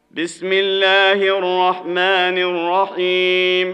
بسم الله الرحمن الرحيم.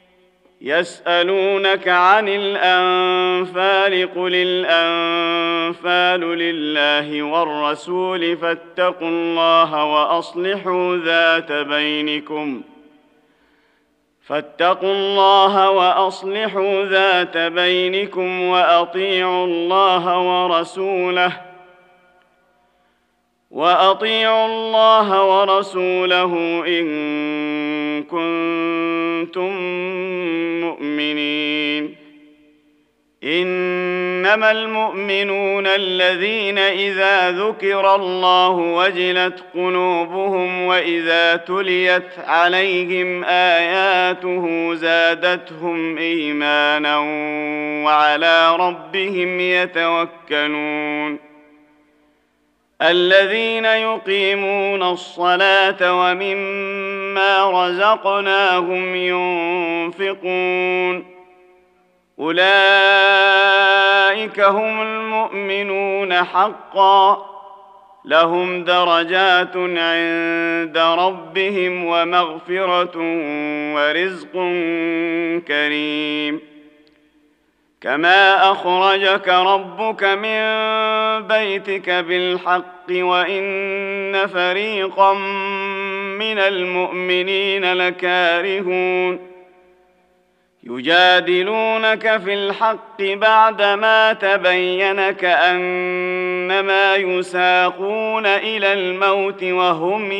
يسألونك عن الأنفال قل الأنفال لله والرسول فاتقوا الله وأصلحوا ذات بينكم وأطيعوا الله ورسوله إن كنتم مؤمنين. إنما المؤمنون الذين إذا ذكر الله وجلت قلوبهم وإذا تليت عليهم آياته زادتهم إيمانا وعلى ربهم يتوكلون. الذين يقيمون الصلاة ومما رزقناهم ينفقون أولئك هم المؤمنون حقا لهم درجات عند ربهم ومغفرة ورزق كريم. كما أخرجك ربك من بيتك بالحق وإن فريقا من المؤمنين لكارهون يجادلونك في الحق بعدما تبين كأنما يساقون إلى الموت وهم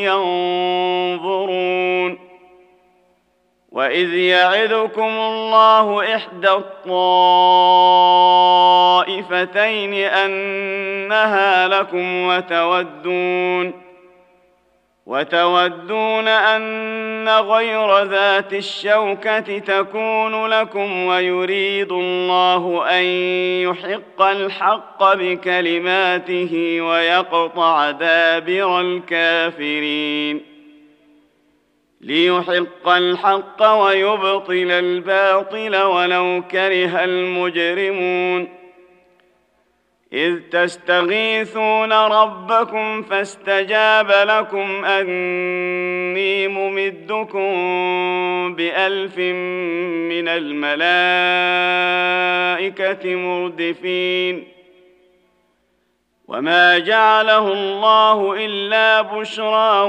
ينظرون. وإذ يعدكم الله إحدى الطائفتين أنها لكم وتودون أن غير ذات الشوكة تكون لكم ويريد الله أن يحق الحق بكلماته ويقطع دابر الكافرين. ليحق الحق ويبطل الباطل ولو كره المجرمون. إذ تستغيثون ربكم فاستجاب لكم أني ممدكم ب1000 من الملائكة مردفين. وما جعله الله إلا بشرى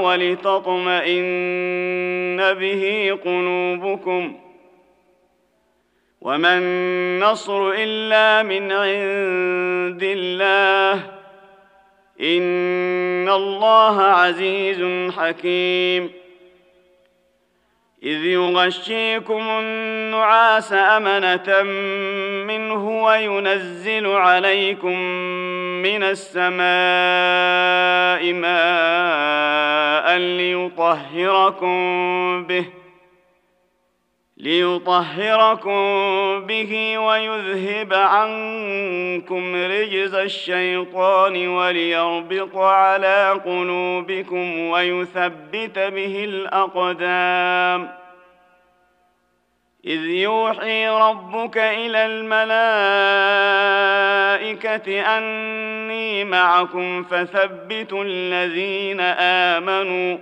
ولتطمئن به قلوبكم وما النصر إلا من عند الله إن الله عزيز حكيم. إذ يغشيكم النعاس أمنة منه وينزل عليكم من السماء ماء ليطهركم به ويذهب عنكم رجز الشيطان وليربط على قلوبكم ويثبت به الأقدام. إذ يوحي ربك إلى الملائكة أني معكم فثبتوا الذين آمنوا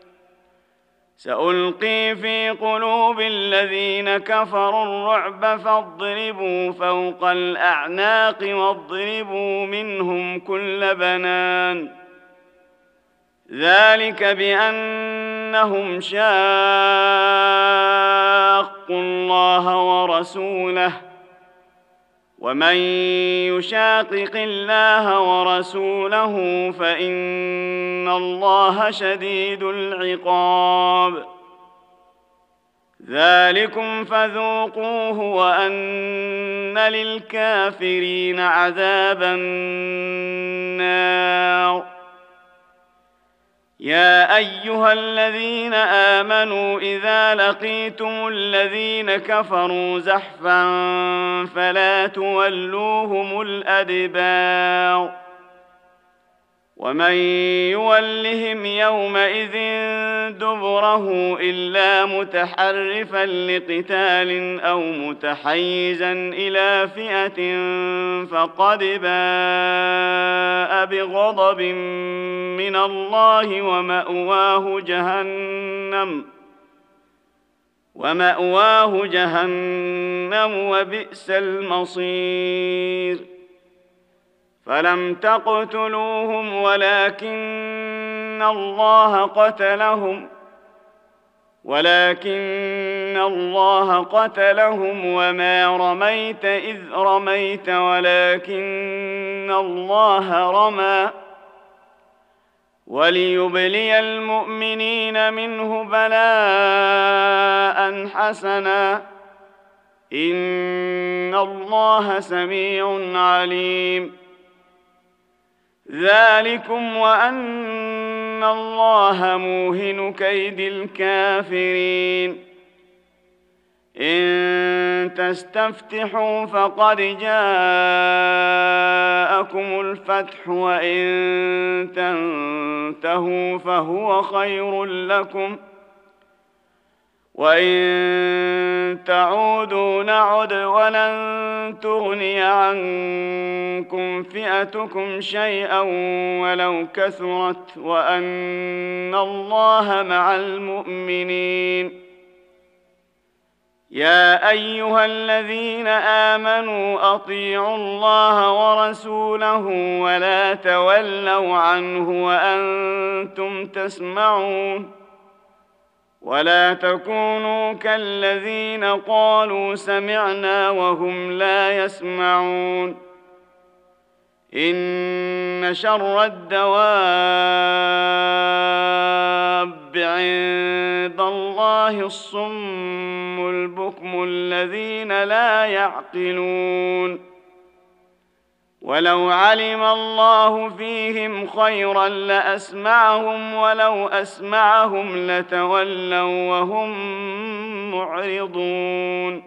سألقي في قلوب الذين كفروا الرعب فاضربوا فوق الأعناق واضربوا منهم كل بنان. ذلك بأنهم شاقوا الله ورسوله ومن يشاقق الله ورسوله فإن الله شديد العقاب. ذلكم فذوقوه وأن للكافرين عذاب النار. يا أيها الذين آمنوا إذا لقيتم الذين كفروا زحفا فلا تولوهم الأدبار ومن يولهم يومئذ دبره إلا متحرفا لقتال أو متحيزا إلى فئة فقد باء بغضب من الله ومأواه جهنم وبئس المصير فلم تقتلوهم ولكن الله قتلهم وما رميت إذ رميت ولكن الله رمى وليبلي المؤمنين منه بلاء حسنا إن الله سميع عليم ذلكم وأن الله موهن كيد الكافرين إن تستفتحوا فقد جاءكم الفتح وإن تنتهوا فهو خير لكم وإن تعودوا نعد ولن تغني عنكم فئتكم شيئا ولو كثرت وأن الله مع المؤمنين يا أيها الذين آمنوا أطيعوا الله ورسوله ولا تولوا عنه وأنتم تسمعون ولا تكونوا كالذين قالوا سمعنا وهم لا يسمعون إن شر الدواب عند الله الصم البكم الذين لا يعقلون ولو علم الله فيهم خيرا لأسمعهم ولو أسمعهم لتولوا وهم معرضون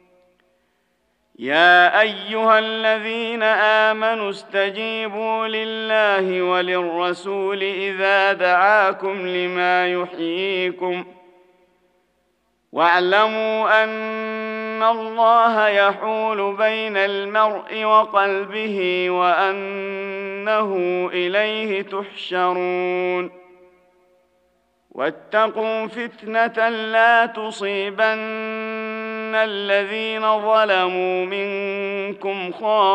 يا أيها الذين آمنوا استجيبوا لله وللرسول إذا دعاكم لما يحييكم واعلموا أن الله يحول بين المرء وقلبه وأنه إليه تحشرون واتقوا فتنة لا تصيبن الذين ظلموا منكم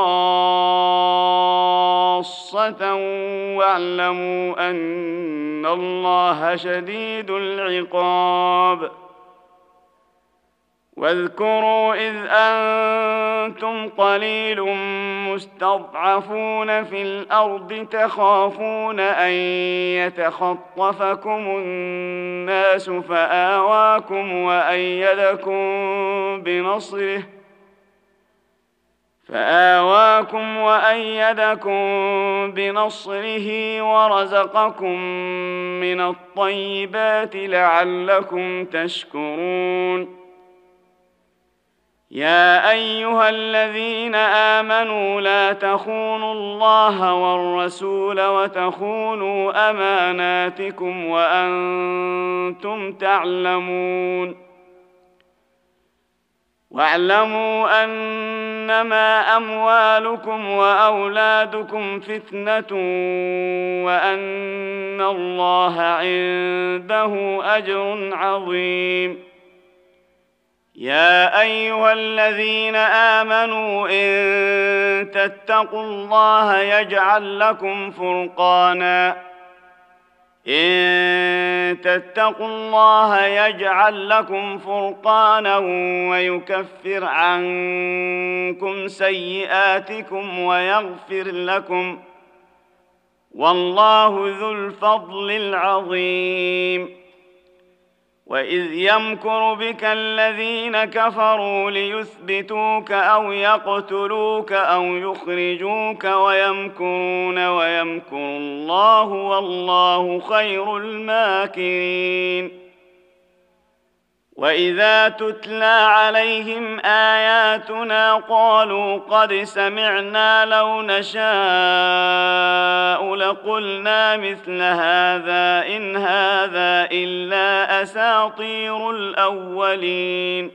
خاصة واعلموا أن الله شديد العقاب واذكروا إذ أنتم قليل مستضعفون في الأرض تخافون أن يتخطفكم الناس فآواكم وأيدكم بنصره ورزقكم من الطيبات لعلكم تشكرون يا أيها الذين آمنوا لا تخونوا الله والرسول وتخونوا أماناتكم وأنتم تعلمون واعلموا أنما أموالكم وأولادكم فتنة وأن الله عنده أجر عظيم يا أيها الذين آمنوا إن تتقوا الله يجعل لكم فرقانا ويكفر عنكم سيئاتكم ويغفر لكم والله ذو الفضل العظيم وإذ يمكر بك الذين كفروا ليثبتوك أو يقتلوك أو يخرجوك ويمكرون ويمكر الله والله خير الماكرين وإذا تتلى عليهم آياتنا قالوا قد سمعنا لو نشاء لقلنا مثل هذا إن هذا إلا أساطير الأولين.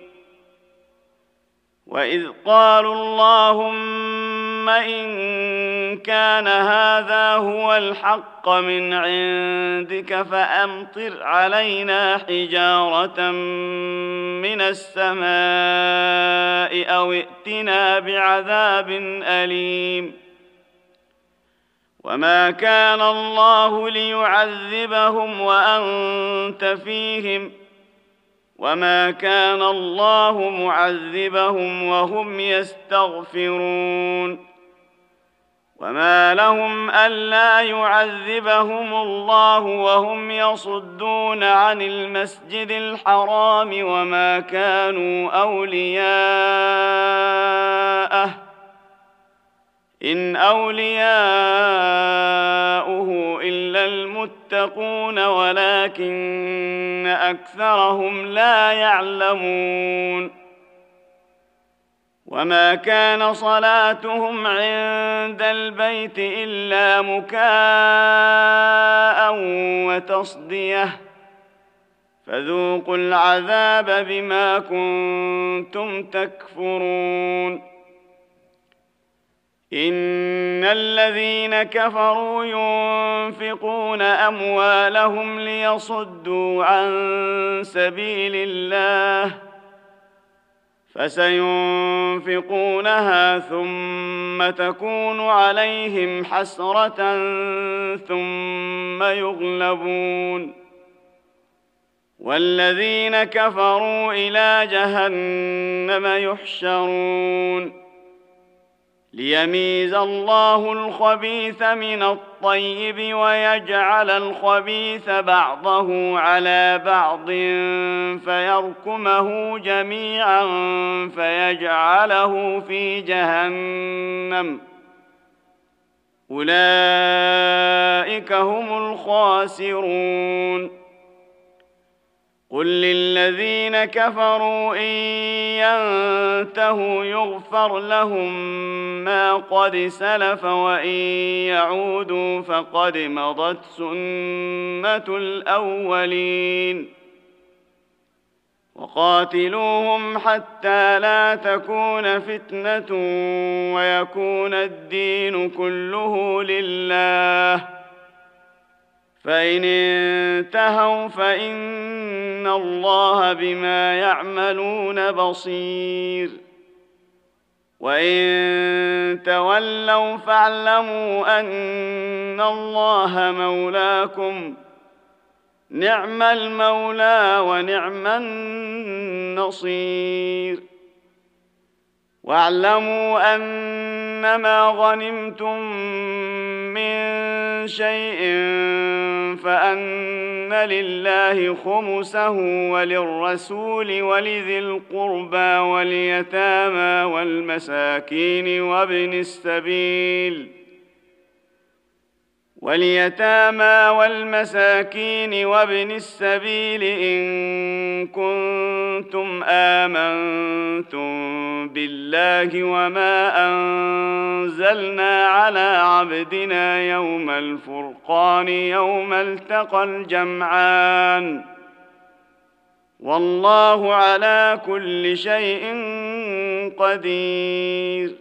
وإذ قالوا اللهم إن كان هذا هو الحق من عندك فأمطر علينا حجارة من السماء أو ائتنا بعذاب أليم. وما كان الله ليعذبهم وأنت فيهم وما كان الله معذبهم وهم يستغفرون. وما لهم ألا يعذبهم الله وهم يصدون عن المسجد الحرام وما كانوا أولياءه إن أولياؤه إلا المتقون ولكن أكثرهم لا يعلمون. وما كان صلاتهم عند البيت إلا مكاء وتصدية فذوقوا العذاب بما كنتم تكفرون. إن الذين كفروا ينفقون أموالهم ليصدوا عن سبيل الله فسينفقونها ثم تكون عليهم حسرة ثم يغلبون والذين كفروا إلى جهنم يحشرون ليميز الله الخبيث من الطيب ويجعل الخبيث بعضه على بعض فيركمه جميعا فيجعله في جهنم أولئك هم الخاسرون. قل للذين كفروا إن ينتهوا يغفر لهم ما قد سلف وإن يعودوا فقد مضت سنة الأولين. وقاتلوهم حتى لا تكون فتنة ويكون الدين كله لله فإن انتهوا فإن الله بما يعملون بصير. وإن تولوا فاعلموا أن الله مولاكم نعم المولى ونعم النصير. واعلموا أنما غنمتم من شيء فأن لله خمسه وللرسول ولذي القربى واليتامى والمساكين وابن السبيل إن كنتم آمنتم بالله وما أنزلنا على عبدنا يوم الفرقان يوم التقى الجمعان والله على كل شيء قدير.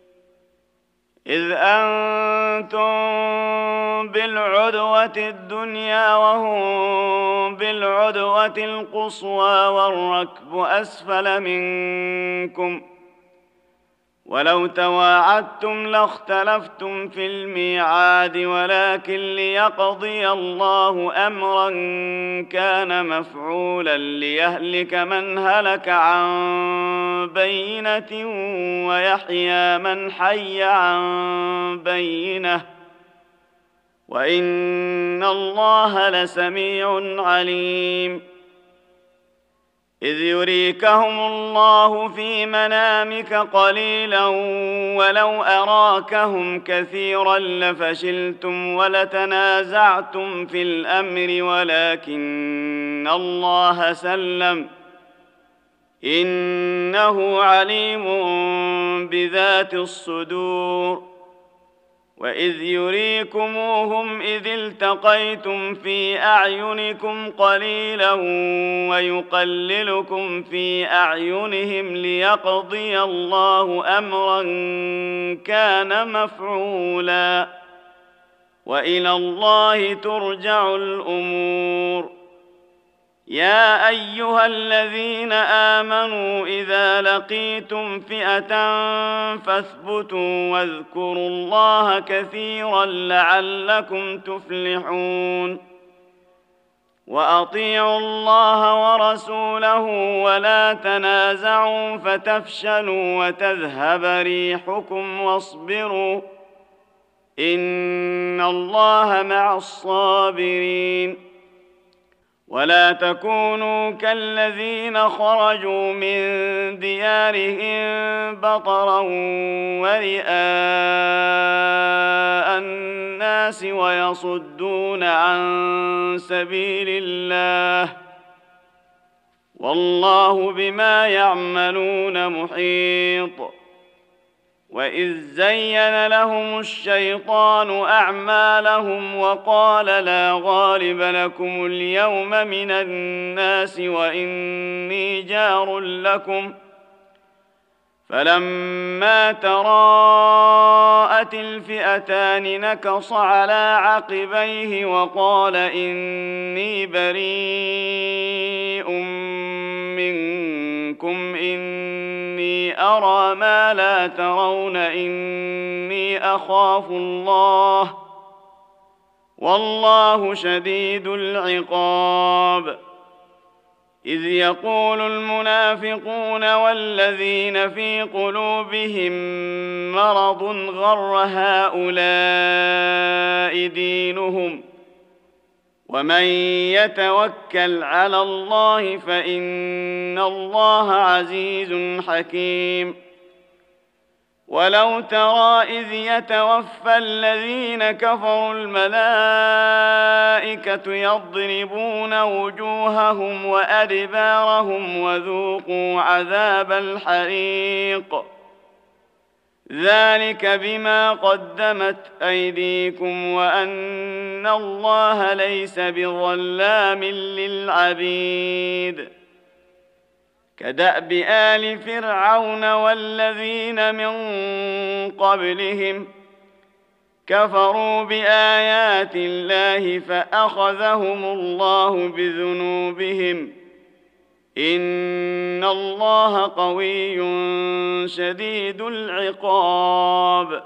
إذ أنتم بالعدوة الدنيا وهم بالعدوة القصوى والركب أسفل منكم ولو تواعدتم لاختلفتم في الميعاد ولكن ليقضي الله أمرا كان مفعولا ليهلك من هلك عن بينة ويحيى من حي عن بينة وإن الله لسميع عليم. إذ يريكهم الله في منامك قليلا ولو أراكهم كثيرا لفشلتم ولتنازعتم في الأمر ولكن الله سلم إنه عليم بذات الصدور. وإذ يريكموهم إذ التقيتم في أعينكم قليلا ويقللكم في أعينهم ليقضي الله أمرا كان مفعولا وإلى الله ترجع الأمور. يا أيها الذين آمنوا إذا لقيتم فئة فاثبتوا واذكروا الله كثيرا لعلكم تفلحون. وأطيعوا الله ورسوله ولا تنازعوا فتفشلوا وتذهب ريحكم واصبروا إن الله مع الصابرين. ولا تكونوا كالذين خرجوا من ديارهم بطرا ورئاء الناس ويصدون عن سبيل الله والله بما يعملون محيط. وإذ زين لهم الشيطان أعمالهم وقال لا غالب لكم اليوم من الناس وإني جار لكم فلما تراءت الفئتان نكص على عقبيه وقال إني بريء منكم إني أرى ما لا ترون إني أخاف الله والله شديد العقاب. إذ يقول المنافقون والذين في قلوبهم مرض غر هؤلاء دينهم ومن يتوكل على الله فإن الله عزيز حكيم. ولو ترى إذ يتوفى الذين كفروا الملائكة يضربون وجوههم وأدبارهم وذوقوا عذاب الحريق ذلك بما قدمت أيديكم وأن الله ليس بظلام للعبيد. كدأب آل فرعون والذين من قبلهم كفروا بآيات الله فأخذهم الله بذنوبهم إن الله قوي شديد العقاب.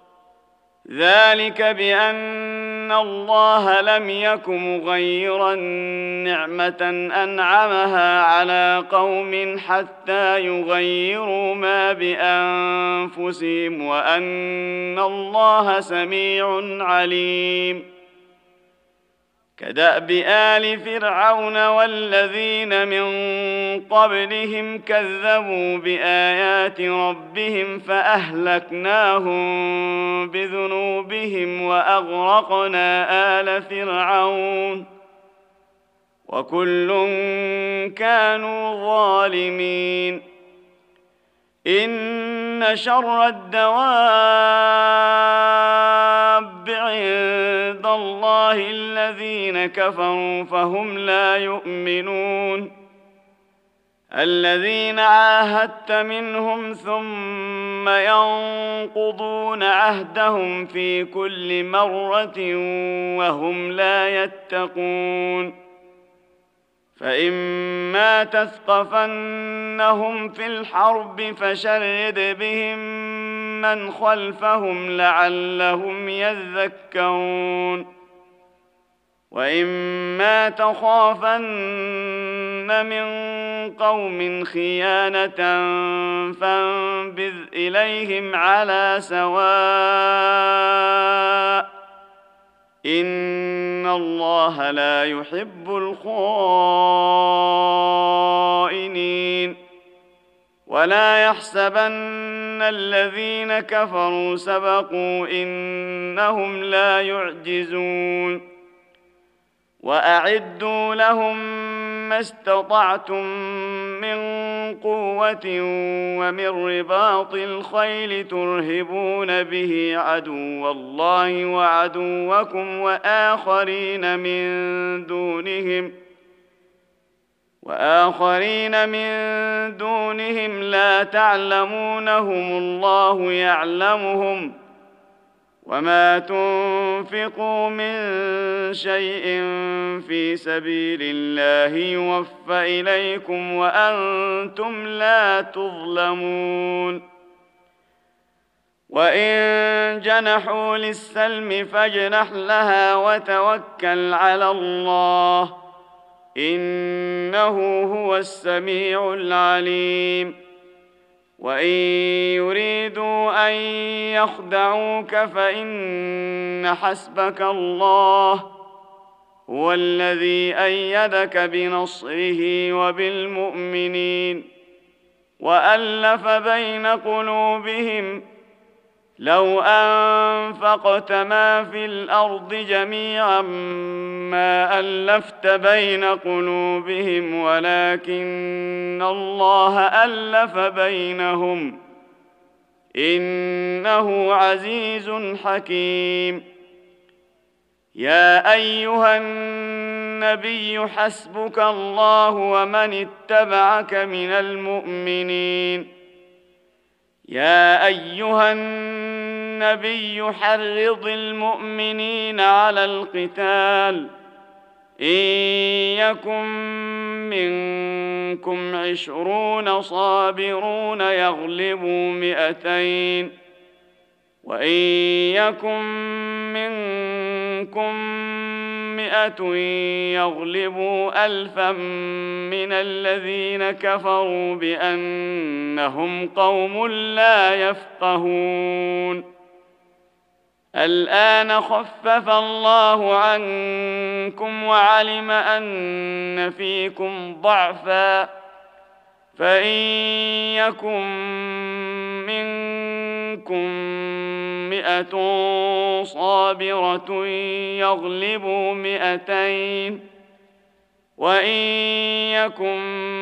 ذلك بأن الله لم يك مغيرا نعمة أنعمها على قوم حتى يغيروا ما بأنفسهم وأن الله سميع عليم. كدأب آل فرعون والذين من قبلهم كذبوا بآيات ربهم فأهلكناهم بذنوبهم وأغرقنا آل فرعون وكل كانوا ظالمين. إن شر الدواب عند الله الذين كفروا فهم لا يؤمنون. الذين عاهدت منهم ثم ينقضون عهدهم في كل مرة وهم لا يتقون. فإما تثقفنهم في الحرب فشرد بهم من خلفهم لعلهم يذكرون. وإما تخافن من قوم خيانة فانبذ إليهم على سواء إن الله لا يحب الخائنين. ولا يحسبن الذين كفروا سبقوا إنهم لا يعجزون. وأعدوا لهم ما استطعتم من قوة ومن رباط الخيل ترهبون به عدو الله وعدوكم وآخرين من دونهم لا تعلمونهم الله يعلمهم وما تنفقوا من شيء في سبيل الله يوفى إليكم وأنتم لا تظلمون وإن جنحوا للسلم فاجنح لها وتوكل على الله إنه هو السميع العليم وإن يريدوا أن يخدعوك فإن حسبك الله هو الذي أيدك بنصره وبالمؤمنين وألف بين قلوبهم لو أنفقت ما في الأرض جميعا ما ألفت بين قلوبهم ولكن الله ألف بينهم إنه عزيز حكيم يا أيها النبي حسبك الله ومن اتبعك من المؤمنين يا أيها النبي حرض المؤمنين على القتال إن يكن منكم 20 صابرون يغلبوا 200 وإن يكن منكم 100 يغلبوا 1000 من الذين كفروا بأنهم قوم لا يفقهون الآن خفف الله عنكم وعلم أن فيكم ضعفا فإن يكن منكم 100 صابرة يغلبوا 200 وإن يكن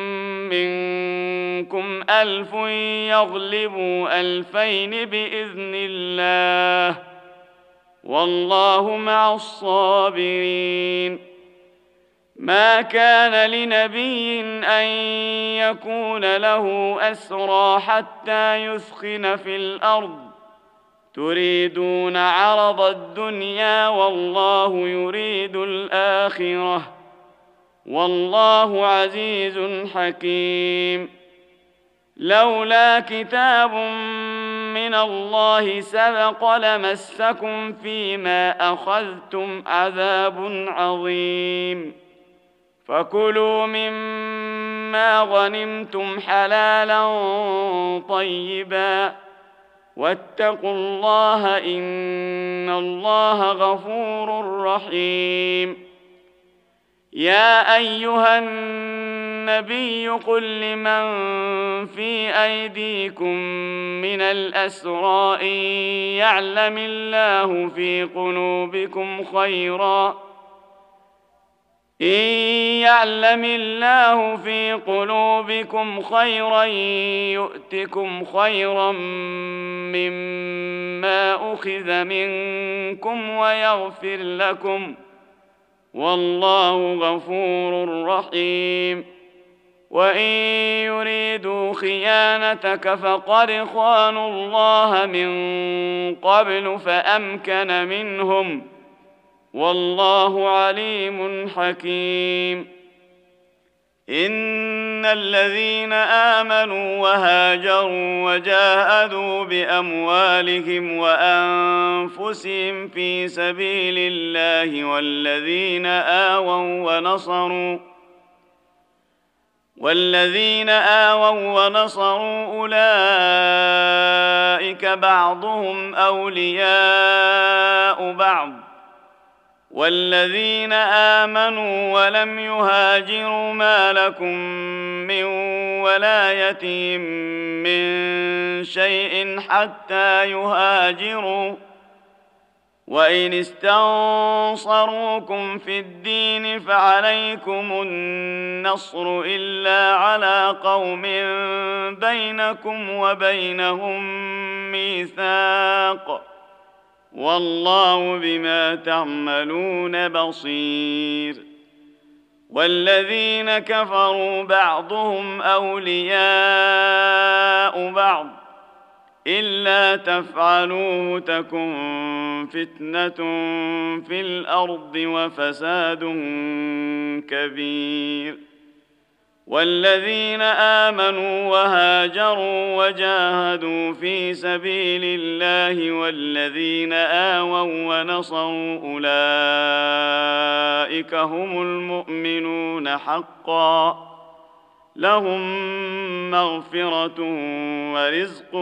منكم 1000 يغلبوا 2000 بإذن الله والله مع الصابرين ما كان لنبي أن يكون له أسرى حتى يثخن في الأرض تريدون عرض الدنيا والله يريد الآخرة والله عزيز حكيم لولا كتاب من الله سبق لمسكم فيما أخذتم عذاب عظيم فكلوا مما غنمتم حلالا طيبا واتقوا الله إن الله غفور رحيم يا أيها النبي قل لمن في أيديكم من الأسرى إن يعلم الله في قلوبكم خيرا يؤتكم خيرا مما أخذ منكم ويغفر لكم والله غفور رحيم وإن يريدوا خيانتك فقد خانوا الله من قبل فأمكن منهم والله عليم حكيم إن الذين آمنوا وهاجروا وجاهدوا بأموالهم وأنفسهم في سبيل الله والذين آووا ونصروا أولئك بعضهم أولياء بعض والذين آمنوا ولم يهاجروا ما لكم من ولايتهم من شيء حتى يهاجروا وإن استنصروكم في الدين فعليكم النصر النصر إلا على قوم بينكم وبينهم ميثاق والله بما تعملون بصير والذين كفروا بعضهم أولياء بعض إلا تفعلوه تكن فتنة في الأرض وفساد كبير والذين آمنوا وهاجروا وجاهدوا في سبيل الله والذين آووا ونصروا أولئك هم المؤمنون حقا لهم مغفرة ورزق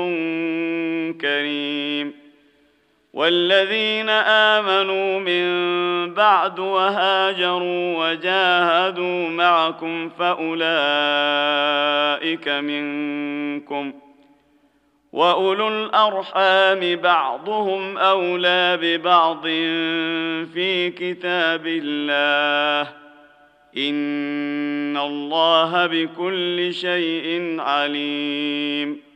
كريم والذين آمنوا من بعد وهاجروا وجاهدوا معكم فأولئك منكم وأولو الأرحام بعضهم أولى ببعض في كتاب الله إن الله بكل شيء عليم